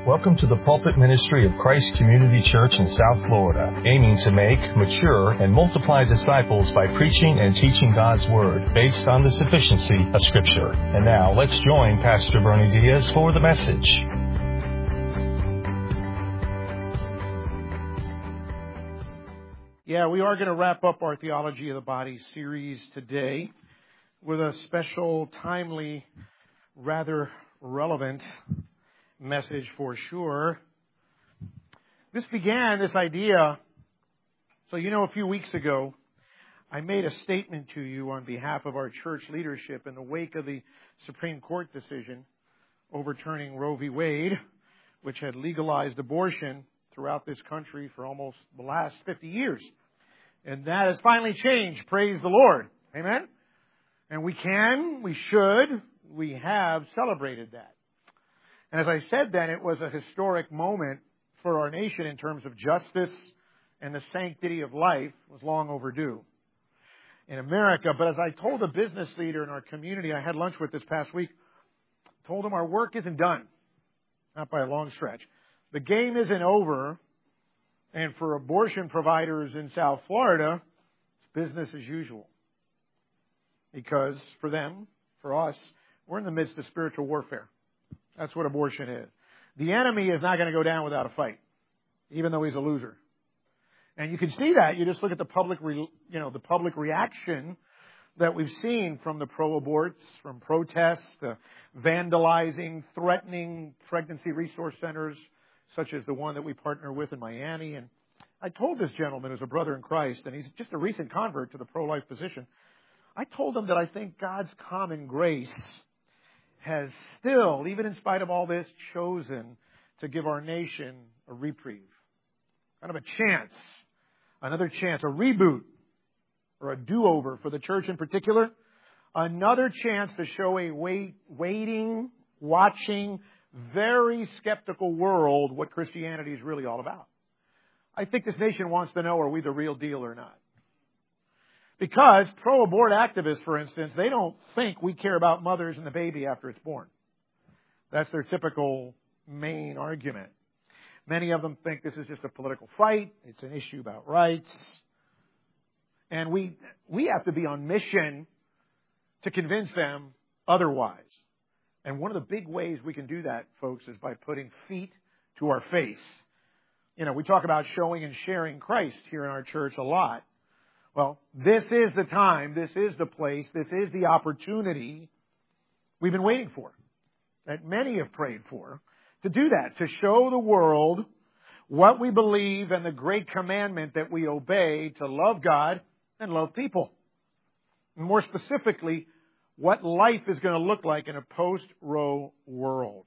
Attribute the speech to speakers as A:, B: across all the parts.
A: Welcome to the pulpit ministry of Christ Community Church in South Florida, aiming to make, mature, and multiply disciples by preaching and teaching God's Word based on the sufficiency of Scripture. And now, let's join Pastor Bernie Diaz for the message.
B: Yeah, we are going to wrap up our Theology of the Body series today with a special, timely, rather relevant message for sure. This idea, so a few weeks ago, I made a statement to you on behalf of our church leadership in the wake of the Supreme Court decision overturning Roe v. Wade, which had legalized abortion throughout this country for almost the last 50 years. And that has finally changed. Praise the Lord. Amen? And we have celebrated that. And as I said then, it was a historic moment for our nation in terms of justice and the sanctity of life. It was long overdue in America. But as I told a business leader in our community I had lunch with this past week, told him our work isn't done. Not by a long stretch. The game isn't over. And for abortion providers in South Florida, it's business as usual. Because for them, for us, we're in the midst of spiritual warfare. That's what abortion is. The enemy is not going to go down without a fight, even though he's a loser. And you can see that. You just look at the public reaction that we've seen from the pro-aborts, from protests, to vandalizing, threatening pregnancy resource centers, such as the one that we partner with in Miami. And I told this gentleman who's a brother in Christ, and he's just a recent convert to the pro-life position, I told him that I think God's common grace has still, even in spite of all this, chosen to give our nation a reprieve. Kind of a chance, another chance, a reboot, or a do-over for the church in particular. Another chance to show a waiting, watching, very skeptical world what Christianity is really all about. I think this nation wants to know, are we the real deal or not? Because pro-abort activists, for instance, they don't think we care about mothers and the baby after it's born. That's their typical main argument. Many of them think this is just a political fight. It's an issue about rights. And we have to be on mission to convince them otherwise. And one of the big ways we can do that, folks, is by putting feet to our face. We talk about showing and sharing Christ here in our church a lot. Well, this is the time, this is the place, this is the opportunity we've been waiting for, that many have prayed for, to do that, to show the world what we believe and the great commandment that we obey to love God and love people. And more specifically, what life is going to look like in a post-Roe world.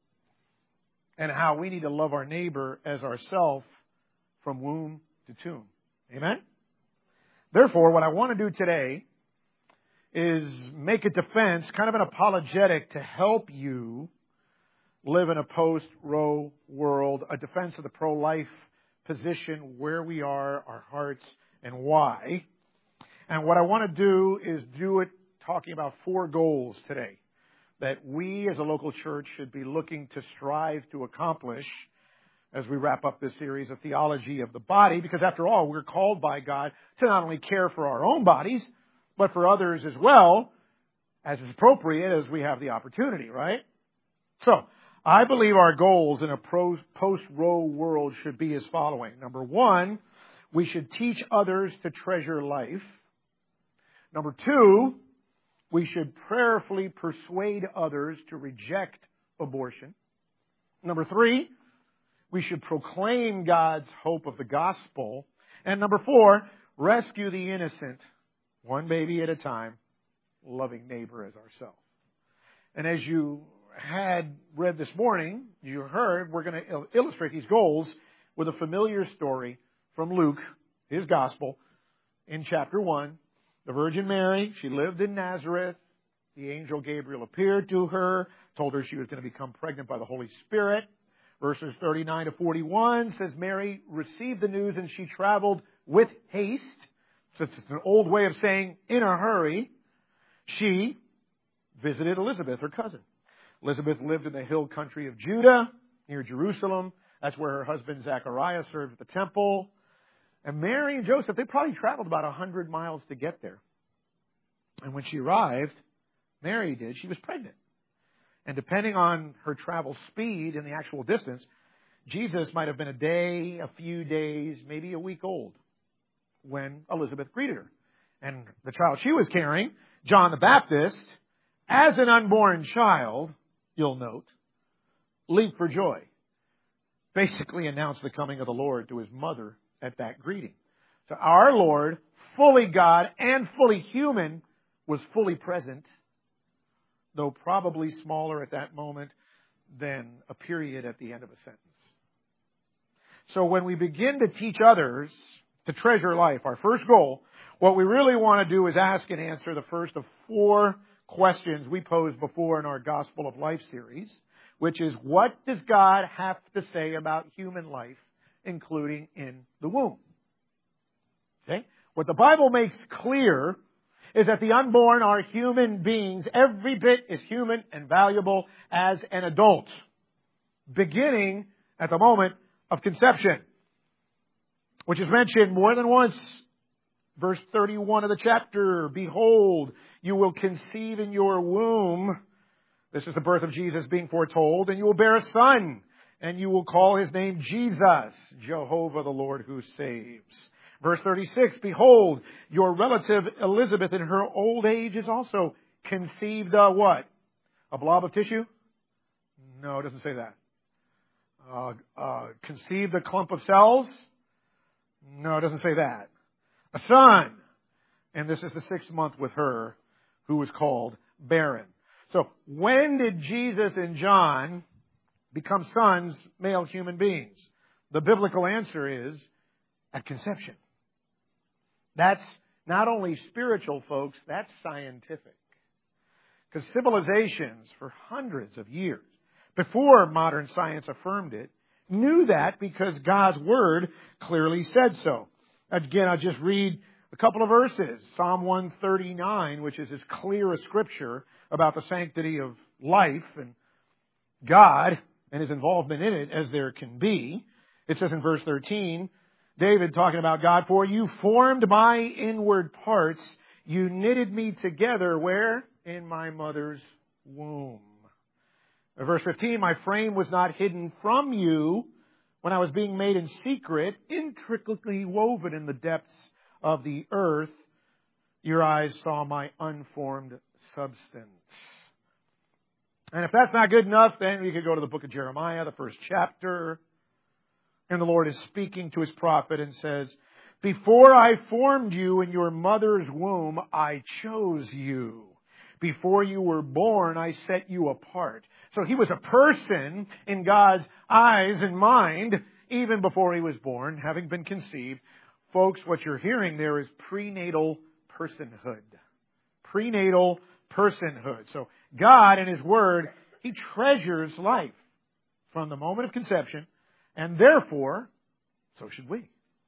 B: And how we need to love our neighbor as ourselves from womb to tomb. Amen? Therefore, what I want to do today is make a defense, kind of an apologetic to help you live in a post-Roe world, a defense of the pro-life position, where we are, our hearts, and why. And what I want to do is do it talking about 4 goals today that we as a local church should be looking to strive to accomplish as we wrap up this series of Theology of the Body, because after all, we're called by God to not only care for our own bodies, but for others as well, as is appropriate as we have the opportunity, right? So, I believe our goals in a post-Roe world should be as following. Number 1, we should teach others to treasure life. Number 2, we should prayerfully persuade others to reject abortion. Number 3, we should proclaim God's hope of the gospel. And number 4, rescue the innocent, one baby at a time, loving neighbor as ourselves. And as you had read this morning, you heard, we're going to illustrate these goals with a familiar story from Luke, his gospel, in chapter 1. The Virgin Mary, she lived in Nazareth. The angel Gabriel appeared to her, told her she was going to become pregnant by the Holy Spirit. Verses 39 to 41 says Mary received the news and she traveled with haste. So it's an old way of saying in a hurry. She visited Elizabeth, her cousin. Elizabeth lived in the hill country of Judah. near Jerusalem. That's where her husband Zechariah served at the temple. And Mary and Joseph, they probably traveled about 100 miles to get there. And when she arrived, Mary did, she was pregnant. And depending on her travel speed and the actual distance, Jesus might have been a day, a few days, maybe a week old when Elizabeth greeted her. And the child she was carrying, John the Baptist, as an unborn child, you'll note, leaped for joy. Basically announced the coming of the Lord to his mother at that greeting. So our Lord, fully God and fully human, was fully present, though probably smaller at that moment than a period at the end of a sentence. So when we begin to teach others to treasure life, our first goal, what we really want to do is ask and answer the first of 4 questions we posed before in our Gospel of Life series, which is, what does God have to say about human life, including in the womb? Okay? What the Bible makes clear is that the unborn are human beings, every bit as human and valuable as an adult, beginning at the moment of conception, which is mentioned more than once. Verse 31 of the chapter, behold, you will conceive in your womb. This is the birth of Jesus being foretold, and you will bear a son, and you will call his name Jesus, Jehovah the Lord who saves. Verse 36, behold, your relative Elizabeth in her old age is also conceived a what? A blob of tissue? No, it doesn't say that. Conceived a clump of cells? No, it doesn't say that. A son. And this is the 6th month with her, who was called barren. So when did Jesus and John become sons, male human beings? The biblical answer is at conception. That's not only spiritual, folks, that's scientific. Because civilizations for hundreds of years, before modern science affirmed it, knew that because God's Word clearly said so. Again, I'll just read a couple of verses. Psalm 139, which is as clear a scripture about the sanctity of life and God and his involvement in it as there can be. It says in verse 13, David talking about God, for you formed my inward parts, you knitted me together, where? In my mother's womb. Verse 15, my frame was not hidden from you when I was being made in secret, intricately woven in the depths of the earth. Your eyes saw my unformed substance. And if that's not good enough, then we could go to the book of Jeremiah, the 1st chapter. And the Lord is speaking to his prophet and says, before I formed you in your mother's womb, I chose you. Before you were born, I set you apart. So he was a person in God's eyes and mind even before he was born, having been conceived. Folks, what you're hearing there is prenatal personhood. Prenatal personhood. So God in his Word, he treasures life from the moment of conception, and therefore, so should we.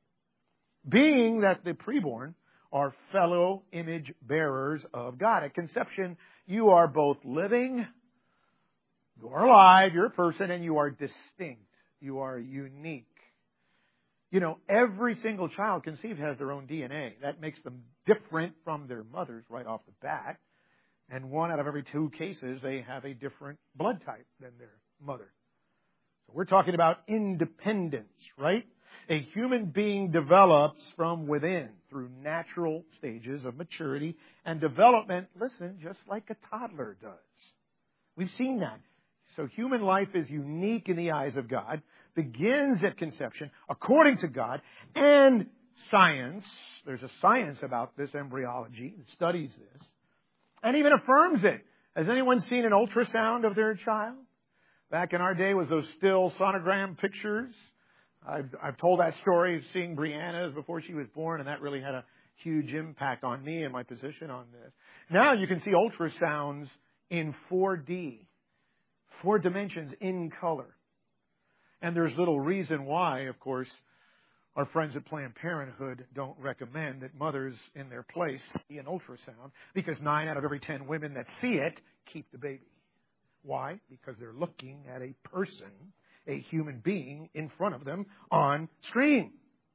B: Being that the preborn are fellow image bearers of God. At conception, you are both living, you are alive, you're a person, and you are distinct. You are unique. You know, every single child conceived has their own DNA. That makes them different from their mothers right off the bat. And 1 out of every 2 cases, they have a different blood type than their mother. So we're talking about independence, right? A human being develops from within through natural stages of maturity and development, listen, just like a toddler does. We've seen that. So human life is unique in the eyes of God, begins at conception, according to God, and science, there's a science about this, embryology, that studies this, and even affirms it. Has anyone seen an ultrasound of their child? Back in our day was those still sonogram pictures. I've told that story of seeing Brianna's before she was born, and that really had a huge impact on me and my position on this. Now you can see ultrasounds in 4D, 4 dimensions in color. And there's little reason why, of course, our friends at Planned Parenthood don't recommend that mothers in their place see an ultrasound, because 9 out of every 10 women that see it keep the baby. Why? Because they're looking at a person a human being in front of them on screen.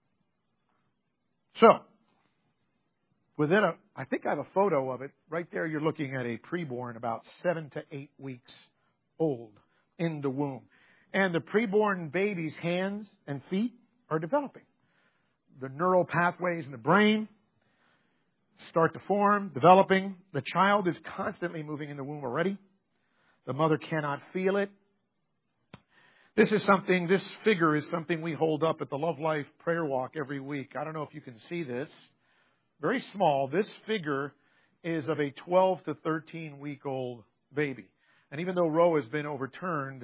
B: So, I think I have a photo of it. Right there you're looking at a preborn about 7 to 8 weeks old in the womb. And the preborn baby's hands and feet are developing. The neural pathways in the brain start to form, developing. The child is constantly moving in the womb already. The mother cannot feel it. This figure is something we hold up at the Love Life prayer walk every week. I don't know if you can see this. Very small. This figure is of a 12 to 13 week old baby. And even though Roe has been overturned,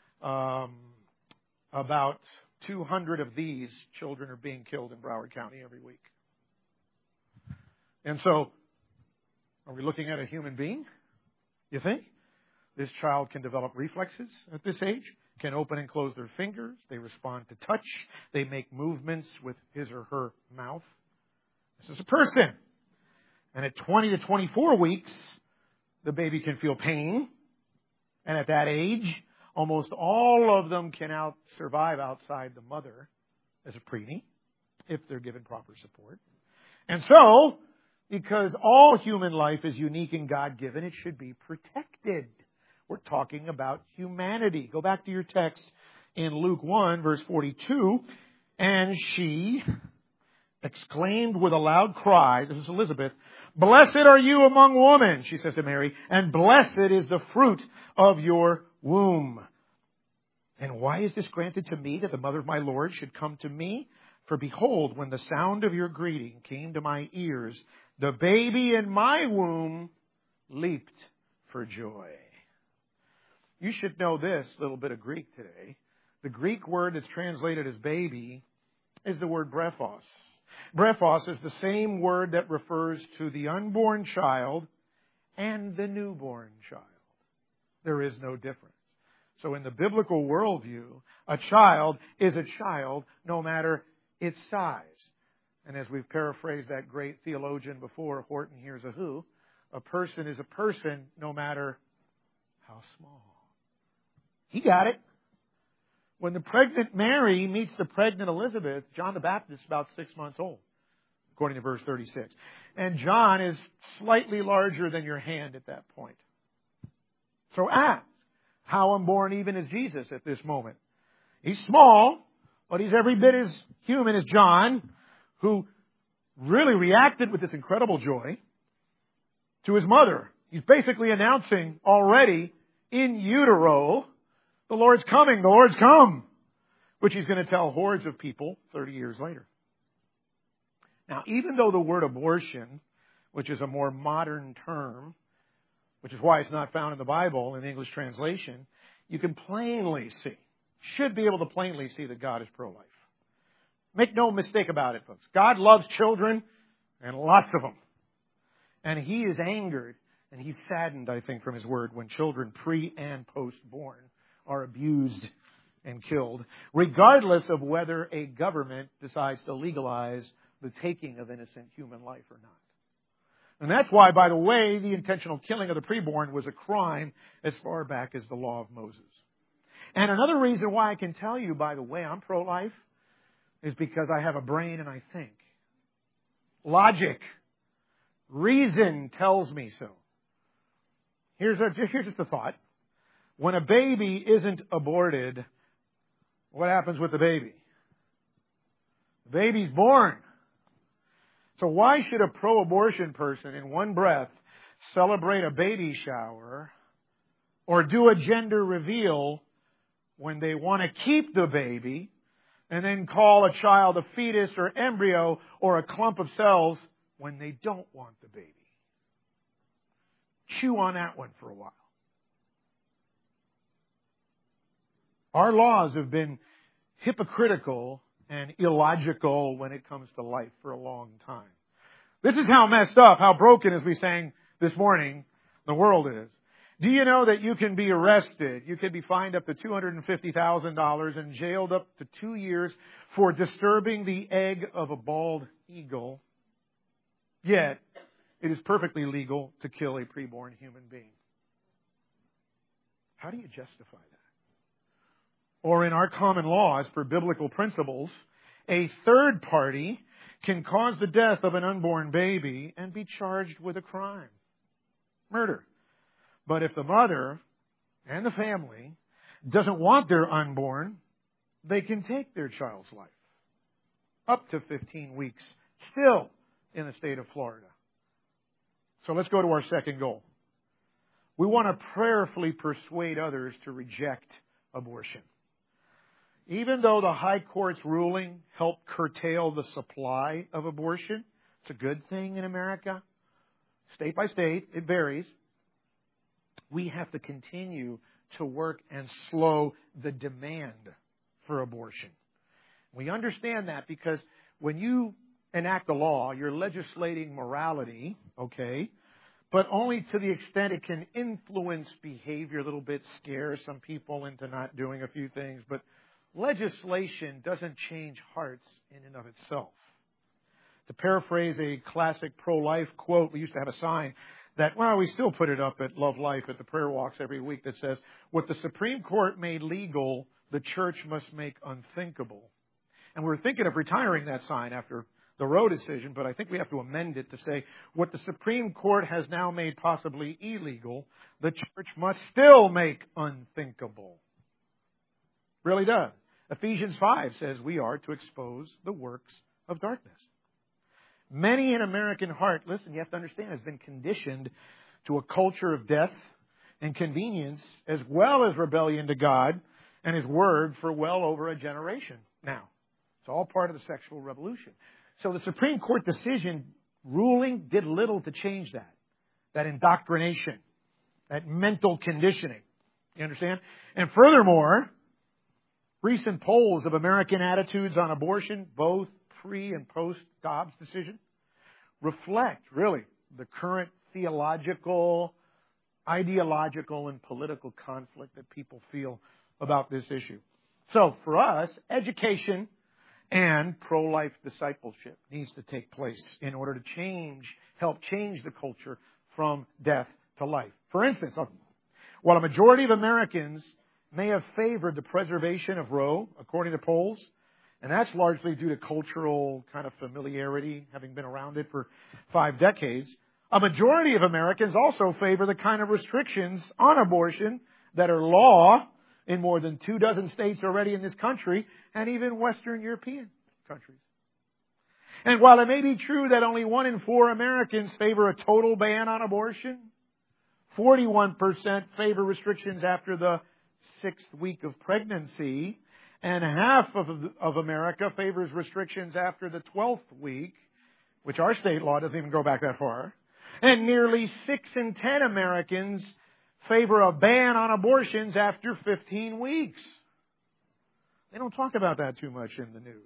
B: about 200 of these children are being killed in Broward County every week. And so, are we looking at a human being? You think? This child can develop reflexes at this age, can open and close their fingers, they respond to touch, they make movements with his or her mouth. This is a person. And at 20 to 24 weeks, the baby can feel pain. And at that age, almost all of them can survive outside the mother as a preemie, if they're given proper support. And so, because all human life is unique and God-given, it should be protected. We're talking about humanity. Go back to your text in Luke 1, verse 42. And she exclaimed with a loud cry, this is Elizabeth, "Blessed are you among women," she says to Mary, "and blessed is the fruit of your womb. And why is this granted to me, that the mother of my Lord should come to me? For behold, when the sound of your greeting came to my ears, the baby in my womb leaped for joy." You should know this little bit of Greek today. The Greek word that's translated as baby is the word brephos. Brephos is the same word that refers to the unborn child and the newborn child. There is no difference. So in the biblical worldview, a child is a child no matter its size. And as we've paraphrased that great theologian before, Horton Hears a Who, a person is a person no matter how small. He got it. When the pregnant Mary meets the pregnant Elizabeth, John the Baptist is about 6 months old, according to verse 36. And John is slightly larger than your hand at that point. So ask, how unborn even is Jesus at this moment? He's small, but he's every bit as human as John, who really reacted with this incredible joy to his mother. He's basically announcing already in utero, the Lord's coming, the Lord's come, which he's going to tell hordes of people 30 years later. Now, even though the word abortion, which is a more modern term, which is why it's not found in the Bible in the English translation, you can plainly see, should be able to plainly see that God is pro-life. Make no mistake about it, folks. God loves children, and lots of them. And He is angered, and He's saddened, I think, from His word when children pre- and post-born are abused and killed, regardless of whether a government decides to legalize the taking of innocent human life or not. And that's why, by the way, the intentional killing of the preborn was a crime as far back as the law of Moses. And another reason why I can tell you, by the way, I'm pro-life is because I have a brain and I think. Logic. Reason tells me so. Here's just a thought. When a baby isn't aborted, what happens with the baby? The baby's born. So why should a pro-abortion person in one breath celebrate a baby shower or do a gender reveal when they want to keep the baby and then call a child a fetus or embryo or a clump of cells when they don't want the baby? Chew on that one for a while. Our laws have been hypocritical and illogical when it comes to life for a long time. This is how messed up, how broken, as we sang this morning, the world is. Do you know that you can be arrested, you can be fined up to $250,000 and jailed up to 2 years for disturbing the egg of a bald eagle? Yet, it is perfectly legal to kill a preborn human being. How do you justify that? or in our common law, as per biblical principles, a third party can cause the death of an unborn baby and be charged with a crime. Murder. But if the mother and the family doesn't want their unborn, they can take their child's life. Up to 15 weeks, still in the state of Florida. So let's go to our second goal. We want to prayerfully persuade others to reject abortion. Even though the High Court's ruling helped curtail the supply of abortion, it's a good thing in America. State by state, it varies. We have to continue to work and slow the demand for abortion. We understand that because when you enact a law, you're legislating morality, okay, but only to the extent it can influence behavior a little bit, scare some people into not doing a few things. But legislation doesn't change hearts in and of itself. To paraphrase a classic pro-life quote, we used to have a sign that, well, we still put it up at Love Life at the prayer walks every week that says, what the Supreme Court made legal, the church must make unthinkable. And we're thinking of retiring that sign after the Roe decision, but I think we have to amend it to say, what the Supreme Court has now made possibly illegal, the church must still make unthinkable. Really does. Ephesians 5 says we are to expose the works of darkness. Many in American heart, listen, you have to understand, has been conditioned to a culture of death and convenience, as well as rebellion to God and His Word for well over a generation now. It's all part of the sexual revolution. So the Supreme Court decision ruling did little to change that indoctrination, that mental conditioning. You understand? And furthermore, recent polls of American attitudes on abortion, both pre- and post-Dobbs decision, reflect, really, the current theological, ideological, and political conflict that people feel about this issue. So, for us, education and pro-life discipleship needs to take place in order to help change the culture from death to life. For instance, while a majority of Americans may have favored the preservation of Roe, according to polls, and that's largely due to cultural kind of familiarity, having been around it for 5 decades, a majority of Americans also favor the kind of restrictions on abortion that are law in more than 24 states already in this country, and even Western European countries. And while it may be true that only 1 in 4 Americans favor a total ban on abortion, 41% favor restrictions after the 6th week of pregnancy, and half of America favors restrictions after the 12th week, which our state law doesn't even go back that far. And nearly 6 in 10 Americans favor a ban on abortions after 15 weeks. They don't talk about that too much in the news.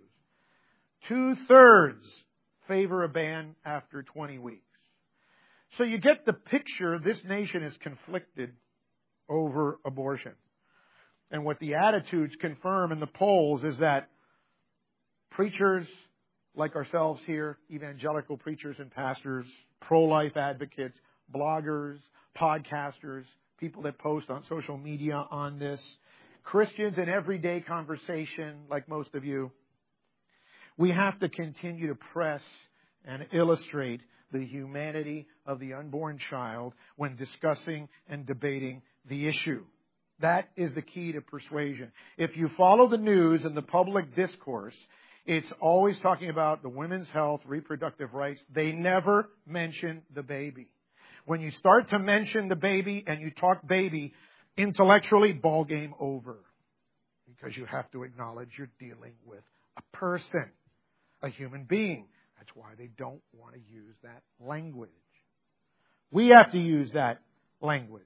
B: 2/3 favor a ban after 20 weeks. So you get the picture. This nation is conflicted over abortion. And what the attitudes confirm in the polls is that preachers like ourselves here, evangelical preachers and pastors, pro-life advocates, bloggers, podcasters, people that post on social media on this, Christians in everyday conversation like most of you, we have to continue to press and illustrate the humanity of the unborn child when discussing and debating the issue. That is the key to persuasion. If you follow the news and the public discourse, it's always talking about the women's health, reproductive rights. They never mention the baby. When you start to mention the baby and you talk baby, intellectually, ball game over. Because you have to acknowledge you're dealing with a person, a human being. That's why they don't want to use that language. We have to use that language.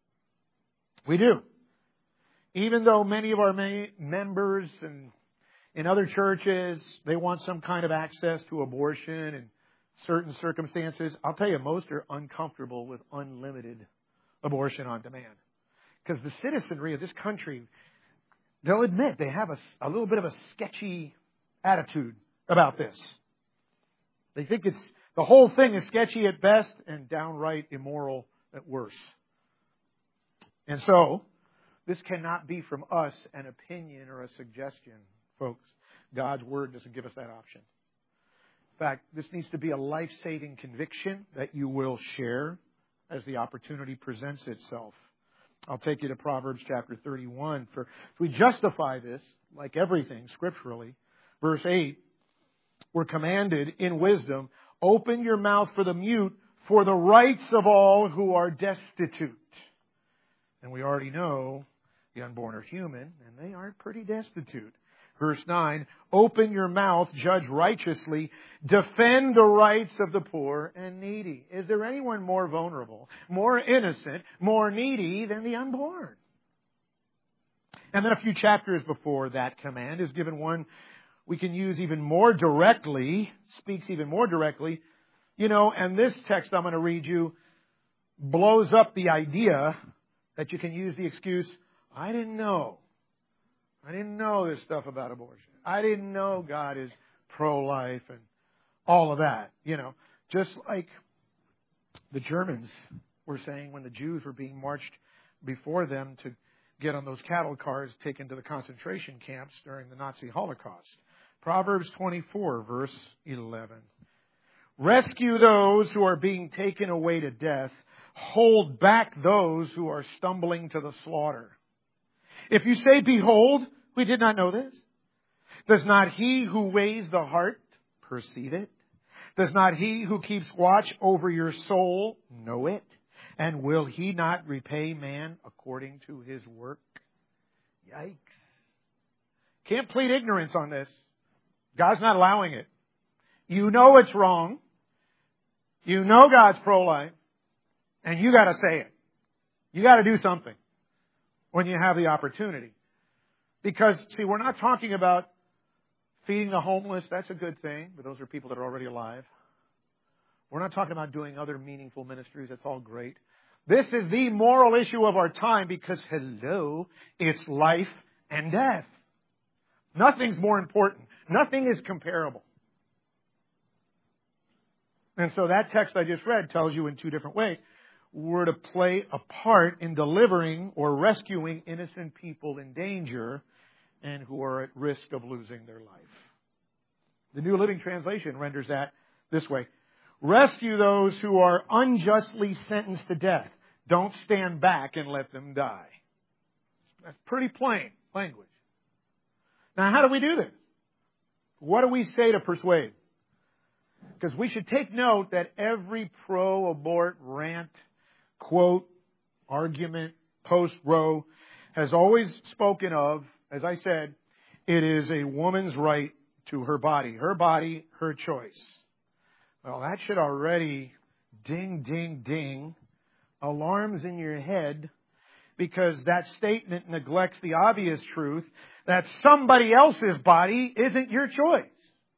B: We do. Even though many of our members and in other churches, they want some kind of access to abortion in certain circumstances, I'll tell you, most are uncomfortable with unlimited abortion on demand. Because the citizenry of this country, they'll admit they have a little bit of a sketchy attitude about this. They think the whole thing is sketchy at best and downright immoral at worst. And so, This cannot be from us an opinion or a suggestion, folks. God's Word doesn't give us that option. In fact, this needs to be a life-saving conviction that you will share as the opportunity presents itself. I'll take you to Proverbs chapter 31. If we justify this, like everything scripturally, verse 8, we're commanded in wisdom, open your mouth for the mute, for the rights of all who are destitute. And we already know the unborn are human, and they are pretty destitute. Verse 9, open your mouth, judge righteously, defend the rights of the poor and needy. Is there anyone more vulnerable, more innocent, more needy than the unborn? And then a few chapters before that command is given one we can use even more directly, speaks even more directly. And this text I'm going to read you blows up the idea that you can use the excuse, I didn't know this stuff about abortion. I didn't know God is pro-life and all of that. Just like the Germans were saying when the Jews were being marched before them to get on those cattle cars taken to the concentration camps during the Nazi Holocaust. Proverbs 24, verse 11. Rescue those who are being taken away to death. Hold back those who are stumbling to the slaughter. If you say, behold, we did not know this. Does not he who weighs the heart perceive it? Does not he who keeps watch over your soul know it? And will he not repay man according to his work? Yikes. Can't plead ignorance on this. God's not allowing it. You know it's wrong. You know God's pro-life. And you got to say it. You got to do something when you have the opportunity. Because, see, we're not talking about feeding the homeless. That's a good thing, but those are people that are already alive. We're not talking about doing other meaningful ministries. That's all great. This is the moral issue of our time because, hello, it's life and death. Nothing's more important. Nothing is comparable. And so that text I just read tells you in two different ways. We're to play a part in delivering or rescuing innocent people in danger and who are at risk of losing their life. The New Living Translation renders that this way. Rescue those who are unjustly sentenced to death. Don't stand back and let them die. That's pretty plain language. Now, how do we do this? What do we say to persuade? Because we should take note that every pro-abort rant, quote, argument, post-row has always spoken of, as I said, it is a woman's right to her body, her choice. Well, that should already ding, ding, ding, alarms in your head, because that statement neglects the obvious truth that somebody else's body isn't your choice.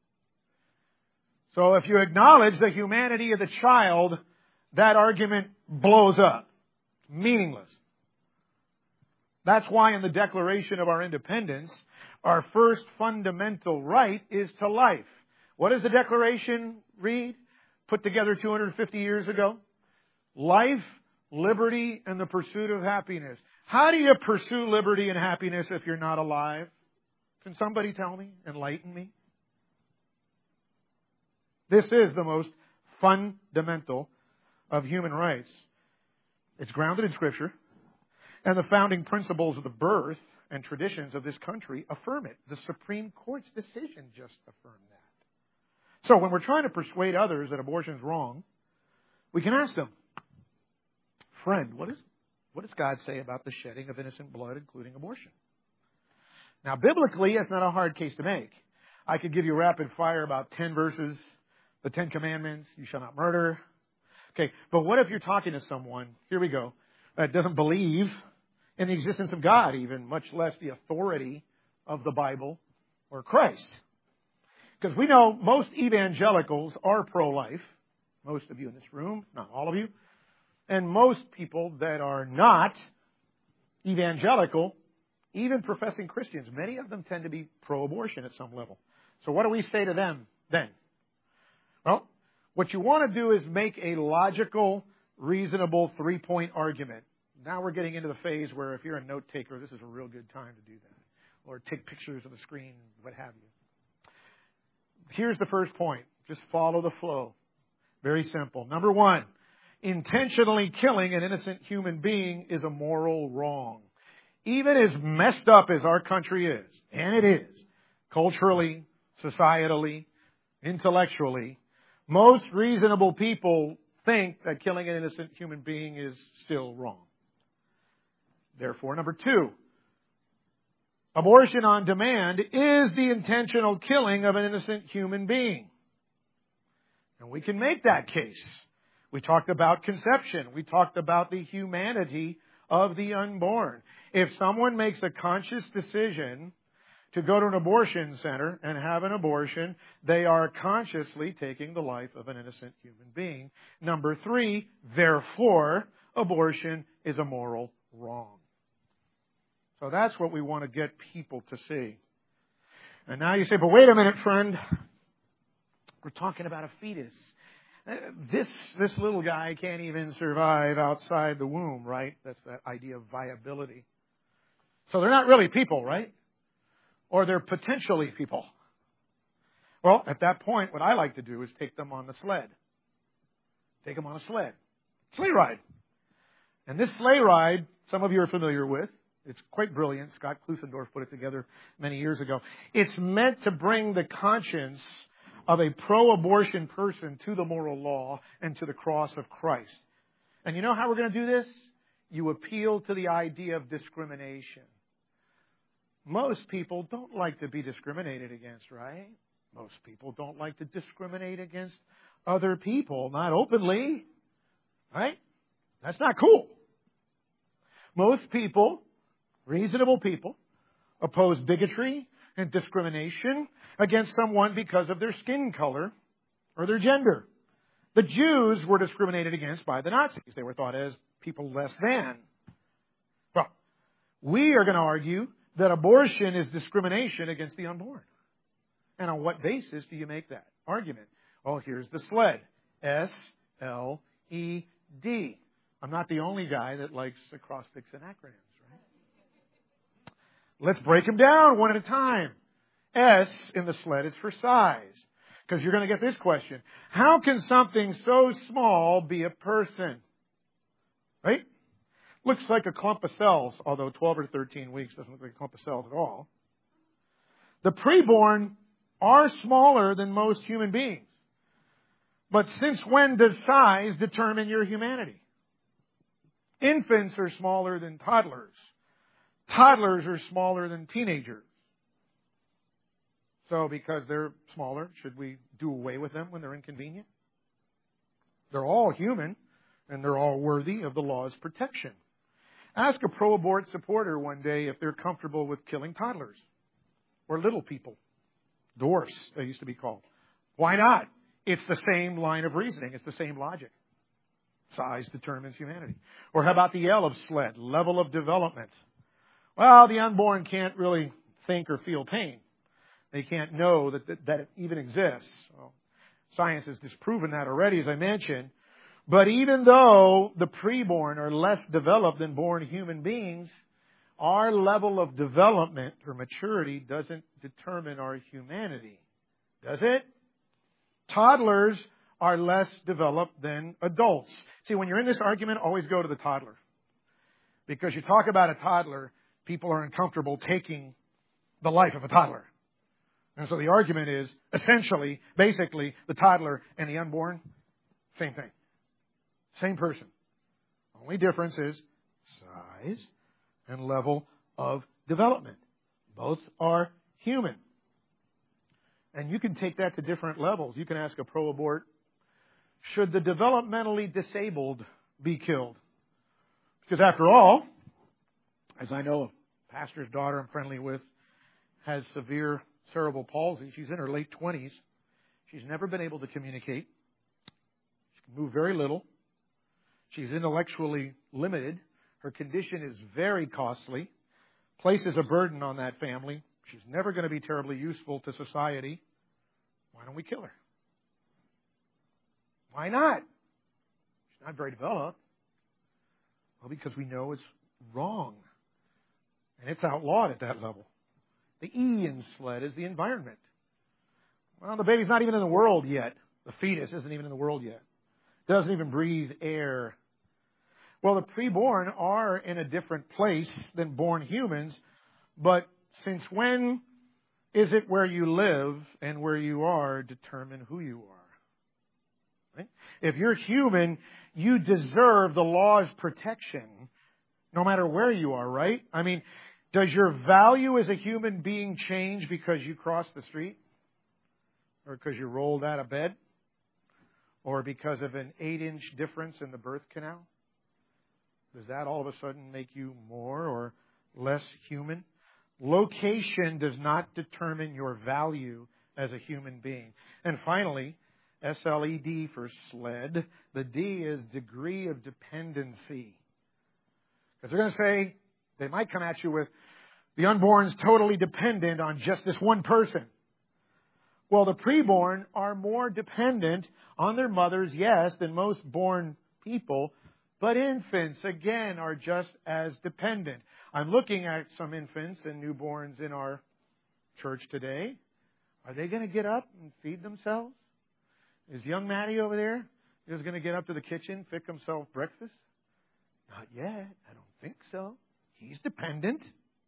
B: So if you acknowledge the humanity of the child, that argument blows up. Meaningless. That's why in the Declaration of our Independence, our first fundamental right is to life. What does the Declaration read? Put together 250 years ago? Life, liberty, and the pursuit of happiness. How do you pursue liberty and happiness if you're not alive? Can somebody tell me? Enlighten me? This is the most fundamental of human rights. It's grounded in Scripture, and the founding principles of the birth and traditions of this country affirm it. The Supreme Court's decision just affirmed that. So when we're trying to persuade others that abortion is wrong, we can ask them, friend, what does God say about the shedding of innocent blood, including abortion? Now, biblically, it's not a hard case to make. I could give you rapid fire about 10 verses, the 10 Commandments, you shall not murder. Okay, but what if you're talking to someone, here we go, that doesn't believe in the existence of God even, much less the authority of the Bible or Christ? Because we know most evangelicals are pro-life. Most of you in this room, not all of you. And most people that are not evangelical, even professing Christians, many of them tend to be pro-abortion at some level. So what do we say to them then? Well, what you want to do is make a logical, reasonable 3-point argument. Now we're getting into the phase where if you're a note taker, this is a real good time to do that. Or take pictures of the screen, what have you. Here's the first point. Just follow the flow. Very simple. Number one, intentionally killing an innocent human being is a moral wrong. Even as messed up as our country is, and it is, culturally, societally, intellectually, most reasonable people think that killing an innocent human being is still wrong. Therefore, number two, abortion on demand is the intentional killing of an innocent human being. And we can make that case. We talked about conception. We talked about the humanity of the unborn. If someone makes a conscious decision to go to an abortion center and have an abortion, they are consciously taking the life of an innocent human being. Number three, therefore, abortion is a moral wrong. So that's what we want to get people to see. And now you say, but wait a minute, friend. We're talking about a fetus. This little guy can't even survive outside the womb, right? That's that idea of viability. So they're not really people, right? Or they're potentially people. Well, at that point, what I like to do is take them on the sled. Take them on a sled. Sleigh ride. And this sleigh ride, some of you are familiar with. It's quite brilliant. Scott Klusendorf put it together many years ago. It's meant to bring the conscience of a pro-abortion person to the moral law and to the cross of Christ. And you know how we're going to do this? You appeal to the idea of discrimination. Most people don't like to be discriminated against, right? Most people don't like to discriminate against other people, not openly, right? That's not cool. Most people, reasonable people, oppose bigotry and discrimination against someone because of their skin color or their gender. The Jews were discriminated against by the Nazis. They were thought as people less than. Well, we are going to argue that abortion is discrimination against the unborn. And on what basis do you make that argument? Well, here's the SLED. S-L-E-D. I'm not the only guy that likes acrostics and acronyms, right? Let's break them down one at a time. S in the SLED is for size. Because you're going to get this question. How can something so small be a person? Right? Looks like a clump of cells, although 12 or 13 weeks doesn't look like a clump of cells at all. The preborn are smaller than most human beings. But since when does size determine your humanity? Infants are smaller than toddlers. Toddlers are smaller than teenagers. So because they're smaller, should we do away with them when they're inconvenient? They're all human, and they're all worthy of the law's protection. Ask a pro-abort supporter one day if they're comfortable with killing toddlers or little people. Dwarfs, they used to be called. Why not? It's the same line of reasoning. It's the same logic. Size determines humanity. Or how about the L of SLED, level of development? Well, the unborn can't really think or feel pain. They can't know that it even exists. Well, science has disproven that already, as I mentioned. But even though the preborn are less developed than born human beings, our level of development or maturity doesn't determine our humanity. Does it? Toddlers are less developed than adults. See, when you're in this argument, always go to the toddler. Because you talk about a toddler, people are uncomfortable taking the life of a toddler. And so the argument is, essentially, basically, the toddler and the unborn, same thing. Same person. Only difference is size and level of development. Both are human. And you can take that to different levels. You can ask a pro-abort, should the developmentally disabled be killed? Because after all, as I know a pastor's daughter I'm friendly with has severe cerebral palsy. She's in her late 20s. She's never been able to communicate. She can move very little. She's intellectually limited. Her condition is very costly, places a burden on that family. She's never going to be terribly useful to society. Why don't we kill her? Why not? She's not very developed. Well, because we know it's wrong. And it's outlawed at that level. The E in SLED is the environment. Well, the baby's not even in the world yet. The fetus isn't even in the world yet. Doesn't even breathe air. Well, the preborn are in a different place than born humans, but since when is it where you live and where you are determine who you are? Right? If you're human, you deserve the law's protection no matter where you are, right? I mean, does your value as a human being change because you crossed the street? Or because you rolled out of bed? Or because of an 8-inch difference in the birth canal? Does that all of a sudden make you more or less human? Location does not determine your value as a human being. And finally, SLED for SLED, the D is degree of dependency. Because they're going to say, they might come at you with, the unborn's totally dependent on just this one person. Well, the preborn are more dependent on their mothers, yes, than most born people. But infants, again, are just as dependent. I'm looking at some infants and newborns in our church today. Are they going to get up and feed themselves? Is young Matty over there is going to get up to the kitchen, fix himself breakfast? Not yet. I don't think so. He's dependent.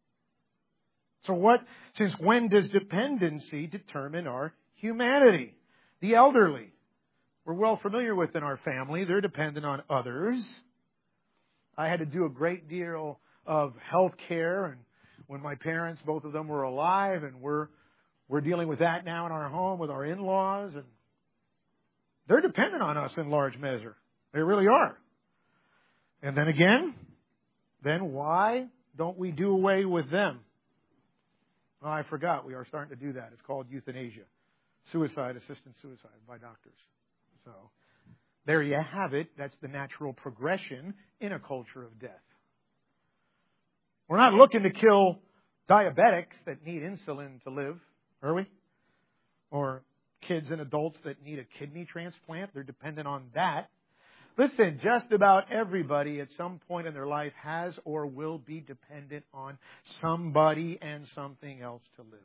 B: So since when does dependency determine our humanity? The elderly, we're well familiar with in our family. They're dependent on others. I had to do a great deal of health care, and when my parents, both of them, were alive, and we're dealing with that now in our home with our in-laws, and they're dependent on us in large measure. They really are. And then again, why don't we do away with them? Oh, I forgot. We are starting to do that. It's called euthanasia. Assisted suicide by doctors. So, there you have it. That's the natural progression in a culture of death. We're not looking to kill diabetics that need insulin to live, are we? Or kids and adults that need a kidney transplant. They're dependent on that. Listen, just about everybody at some point in their life has or will be dependent on somebody and something else to live.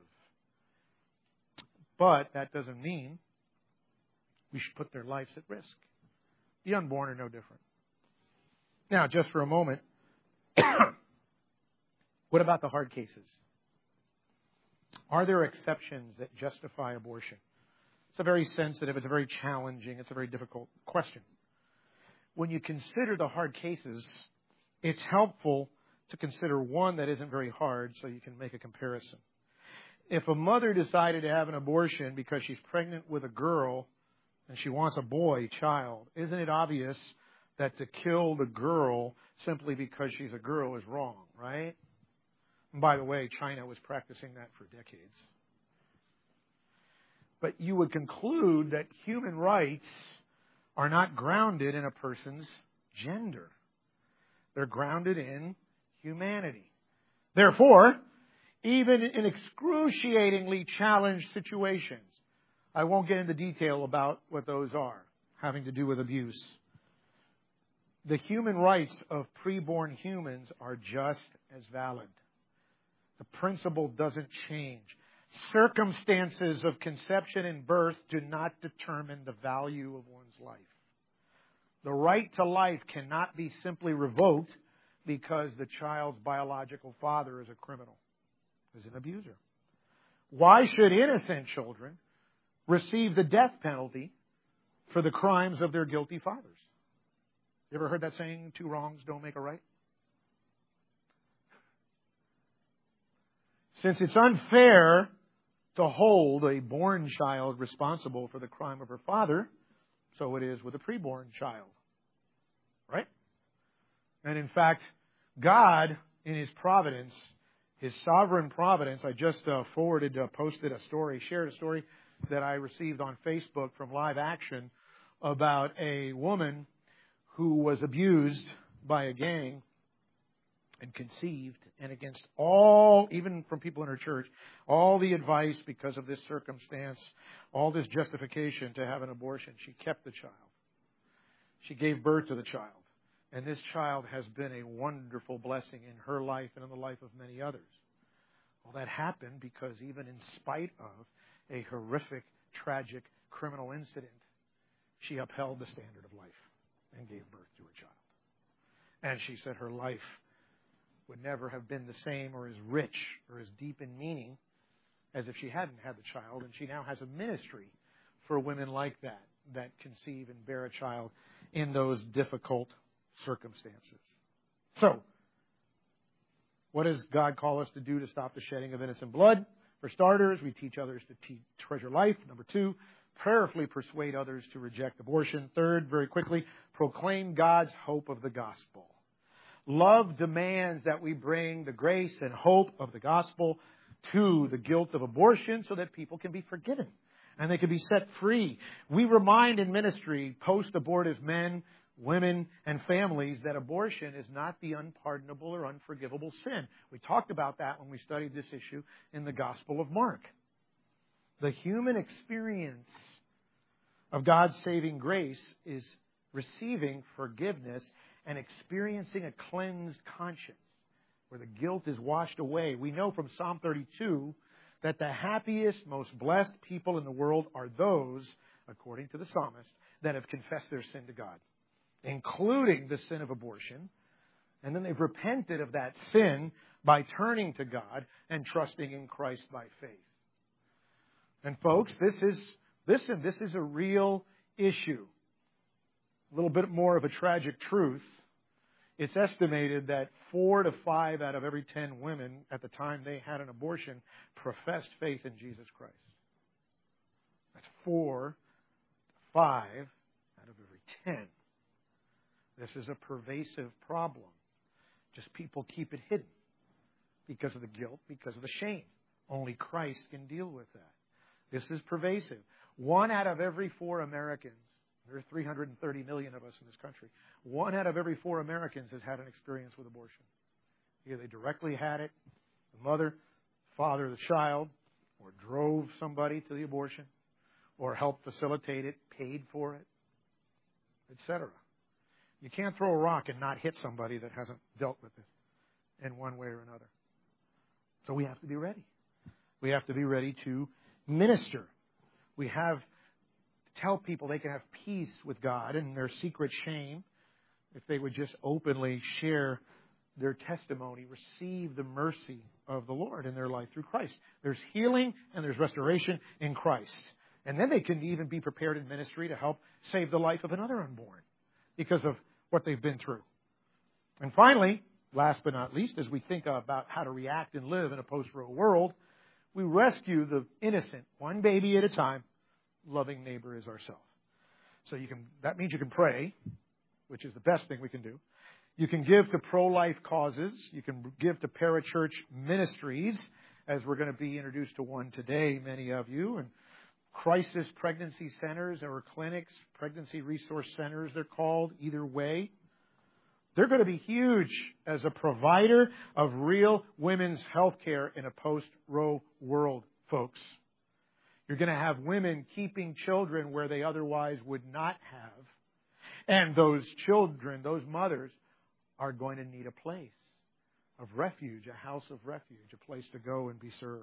B: But that doesn't mean we should put their lives at risk. The unborn are no different. Now, just for a moment, what about the hard cases? Are there exceptions that justify abortion? It's a very sensitive, it's a very challenging, it's a very difficult question. When you consider the hard cases, it's helpful to consider one that isn't very hard so you can make a comparison. If a mother decided to have an abortion because she's pregnant with a girl and she wants a boy child, isn't it obvious that to kill the girl simply because she's a girl is wrong, right? And by the way, China was practicing that for decades. But you would conclude that human rights are not grounded in a person's gender. They're grounded in humanity. Therefore, even in excruciatingly challenged situations, I won't get into detail about what those are, having to do with abuse. The human rights of preborn humans are just as valid. The principle doesn't change. Circumstances of conception and birth do not determine the value of one's life. The right to life cannot be simply revoked because the child's biological father is a criminal, is an abuser. Why should innocent children receive the death penalty for the crimes of their guilty fathers? You ever heard that saying, 2 wrongs don't make a right? Since it's unfair to hold a born child responsible for the crime of her father, so it is with a preborn child. Right? And in fact, God, in His providence, His sovereign providence, I just shared a story that I received on Facebook from Live Action about a woman who was abused by a gang and conceived, and against all, even from people in her church, all the advice because of this circumstance, all this justification to have an abortion, she kept the child. She gave birth to the child. And this child has been a wonderful blessing in her life and in the life of many others. Well, that happened because even in spite of a horrific, tragic criminal incident, she upheld the standard of life and gave birth to her child. And she said her life would never have been the same or as rich or as deep in meaning as if she hadn't had the child. And she now has a ministry for women like that, that conceive and bear a child in those difficult circumstances. So, what does God call us to do to stop the shedding of innocent blood? For starters, we teach others to treasure life. Number 2, prayerfully persuade others to reject abortion. Third, very quickly, proclaim God's hope of the gospel. Love demands that we bring the grace and hope of the gospel to the guilt of abortion so that people can be forgiven and they can be set free. We remind in ministry post-abortive men, women, and families that abortion is not the unpardonable or unforgivable sin. We talked about that when we studied this issue in the Gospel of Mark. The human experience of God's saving grace is receiving forgiveness and experiencing a cleansed conscience where the guilt is washed away. We know from Psalm 32 that the happiest, most blessed people in the world are those, according to the psalmist, that have confessed their sin to God, including the sin of abortion, and then they've repented of that sin by turning to God and trusting in Christ by faith. And folks, this is a real issue. A little bit more of a tragic truth. It's estimated that 4 to 5 out of every 10 women at the time they had an abortion professed faith in Jesus Christ. That's 4 to 5 out of every 10. This is a pervasive problem. Just people keep it hidden because of the guilt, because of the shame. Only Christ can deal with that. This is pervasive. 1 out of every 4 Americans, there are 330 million of us in this country, 1 out of every 4 Americans has had an experience with abortion. Either they directly had it, the mother, father, the child, or drove somebody to the abortion, or helped facilitate it, paid for it, etc. You can't throw a rock and not hit somebody that hasn't dealt with it in one way or another. So we have to be ready. We have to be ready to minister. We have to tell people they can have peace with God and their secret shame if they would just openly share their testimony, receive the mercy of the Lord in their life through Christ. There's healing and there's restoration in Christ. And then they can even be prepared in ministry to help save the life of another unborn because of what they've been through. And finally, last but not least, as we think about how to react and live in a post-Roe world, we rescue the innocent, one baby at a time. Loving neighbor is ourselves. So that means you can pray, which is the best thing we can do. You can give to pro-life causes. You can give to parachurch ministries, as we're going to be introduced to one today, many of you, and crisis pregnancy centers or clinics, pregnancy resource centers, they're called. Either way, they're going to be huge as a provider of real women's health care in a post-Roe world, folks. You're going to have women keeping children where they otherwise would not have. And those children, those mothers, are going to need a place of refuge, a house of refuge, a place to go and be served.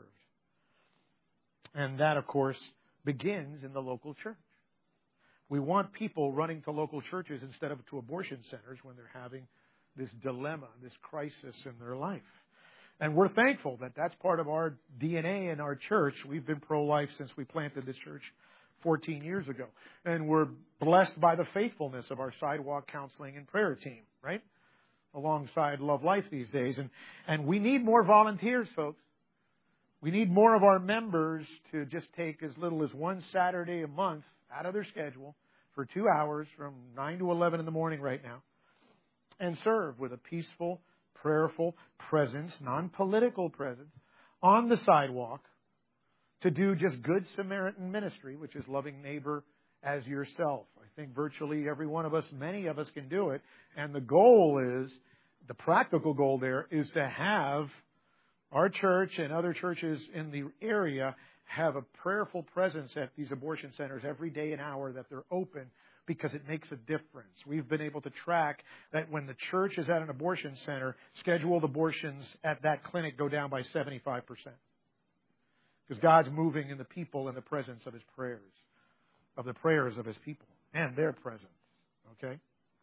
B: And that, of course, begins in the local church. We want people running to local churches instead of to abortion centers when they're having this dilemma, this crisis in their life. And we're thankful that that's part of our DNA in our church. We've been pro-life since we planted this church 14 years ago. And we're blessed by the faithfulness of our sidewalk counseling and prayer team, right? Alongside Love Life these days. And we need more volunteers, folks. We need more of our members to just take as little as one Saturday a month out of their schedule for 2 hours from 9 to 11 in the morning right now and serve with a peaceful, prayerful presence, non-political presence, on the sidewalk to do just good Samaritan ministry, which is loving neighbor as yourself. I think virtually every one of us, many of us can do it. And the goal is, the practical goal there is to have our church and other churches in the area have a prayerful presence at these abortion centers every day, an hour that they're open because it makes a difference. We've been able to track that when the church is at an abortion center, scheduled abortions at that clinic go down by 75%. Because God's moving in the people in the presence of His prayers, of the prayers of His people and their presence. Okay?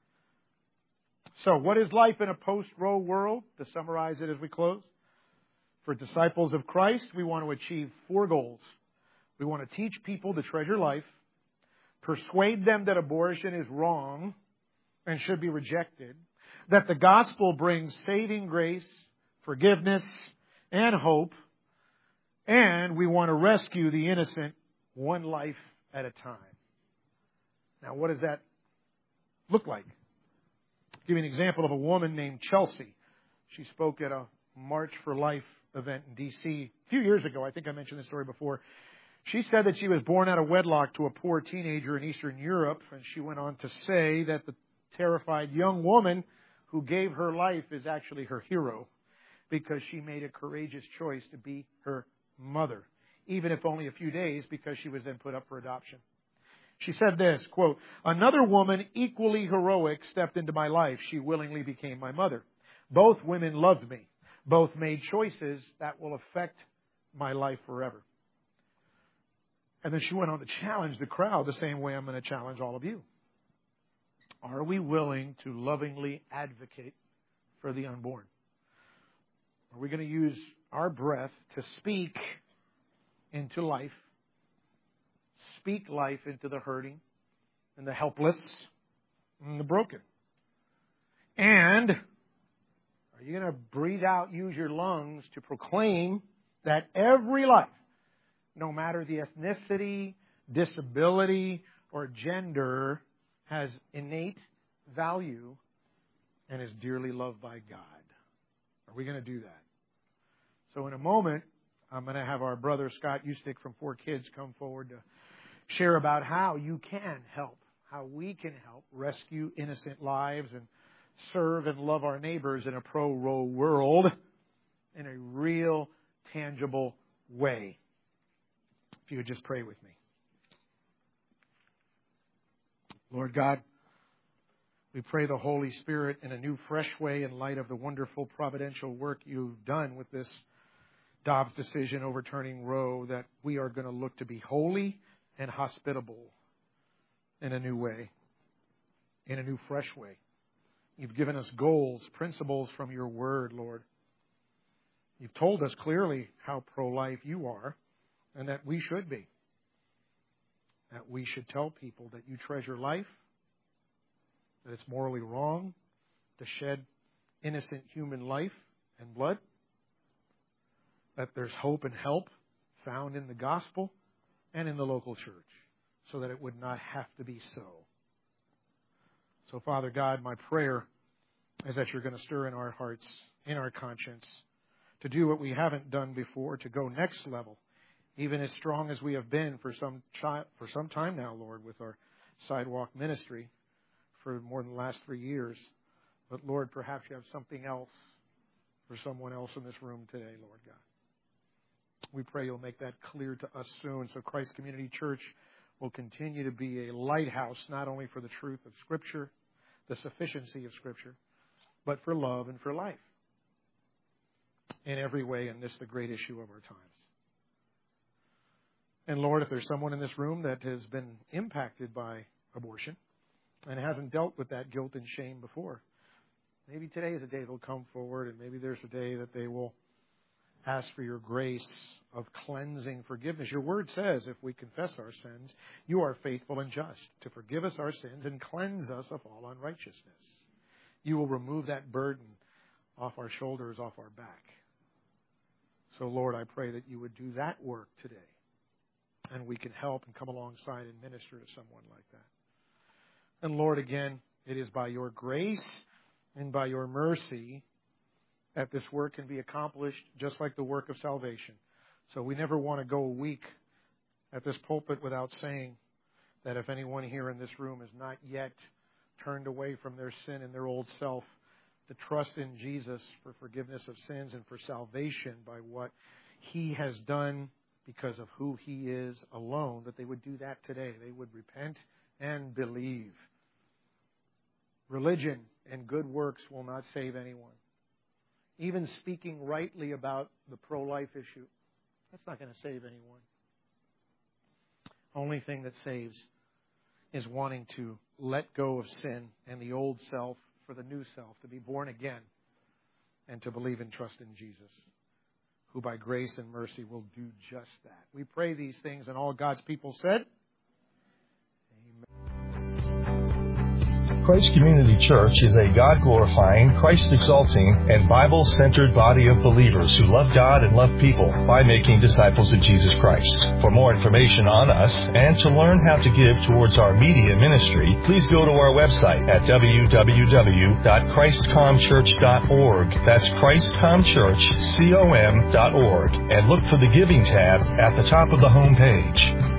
B: So, what is life in a post-Roe world? To summarize it as we close. For disciples of Christ, we want to achieve 4 goals. We want to teach people to treasure life, persuade them that abortion is wrong and should be rejected, that the gospel brings saving grace, forgiveness, and hope, and we want to rescue the innocent one life at a time. Now, what does that look like? I'll give you an example of a woman named Chelsea. She spoke at a March for Life event in D.C. a few years ago. I think I mentioned this story before. She said that she was born out of wedlock to a poor teenager in Eastern Europe, and she went on to say that the terrified young woman who gave her life is actually her hero because she made a courageous choice to be her mother, even if only a few days, because she was then put up for adoption. She said this, quote, "Another woman equally heroic stepped into my life. She willingly became my mother. Both women loved me. Both made choices that will affect my life forever." And then she went on to challenge the crowd the same way I'm going to challenge all of you. Are we willing to lovingly advocate for the unborn? Are we going to use our breath to speak into life, speak life into the hurting and the helpless and the broken? And are you going to breathe out, use your lungs to proclaim that every life, no matter the ethnicity, disability, or gender, has innate value and is dearly loved by God? Are we going to do that? So in a moment, I'm going to have our brother Scott Eustick from 4 Kids come forward to share about how you can help, how we can help rescue innocent lives and serve and love our neighbors in a pro-Roe world in a real, tangible way. If you would just pray with me. Lord God, we pray the Holy Spirit in a new, fresh way in light of the wonderful providential work you've done with this Dobbs decision overturning Roe, that we are going to look to be holy and hospitable in a new way, in a new, fresh way. You've given us goals, principles from your word, Lord. You've told us clearly how pro-life you are and that we should be. That we should tell people that you treasure life, that it's morally wrong to shed innocent human life and blood, that there's hope and help found in the gospel and in the local church, so that it would not have to be so. So, Father God, my prayer is that you're going to stir in our hearts, in our conscience, to do what we haven't done before, to go next level, even as strong as we have been for some time now, Lord, with our sidewalk ministry for more than the last 3 years. But, Lord, perhaps you have something else for someone else in this room today, Lord God. We pray you'll make that clear to us soon, so Christ Community Church will continue to be a lighthouse, not only for the truth of Scripture, the sufficiency of Scripture, but for love and for life in every way in this, the great issue of our times. And Lord, if there's someone in this room that has been impacted by abortion and hasn't dealt with that guilt and shame before, maybe today is a day they'll come forward, and maybe there's a day that they will ask for your grace of cleansing forgiveness. Your word says if we confess our sins, you are faithful and just to forgive us our sins and cleanse us of all unrighteousness. You will remove that burden off our shoulders, off our back. So, Lord, I pray that you would do that work today, and we can help and come alongside and minister to someone like that. And, Lord, again, it is by your grace and by your mercy that this work can be accomplished, just like the work of salvation. So we never want to go a week at this pulpit without saying that if anyone here in this room is not yet turned away from their sin and their old self, to trust in Jesus for forgiveness of sins and for salvation by what He has done because of who He is alone, that they would do that today. They would repent and believe. Religion and good works will not save anyone. Even speaking rightly about the pro-life issue, that's not going to save anyone. Only thing that saves is wanting to let go of sin and the old self for the new self, to be born again and to believe and trust in Jesus, who by grace and mercy will do just that. We pray these things, and all God's people said,
A: Christ Community Church is a God-glorifying, Christ-exalting, and Bible-centered body of believers who love God and love people by making disciples of Jesus Christ. For more information on us and to learn how to give towards our media ministry, please go to our website at www.christcomchurch.org. That's christcomchurch.org, and look for the Giving tab at the top of the home page.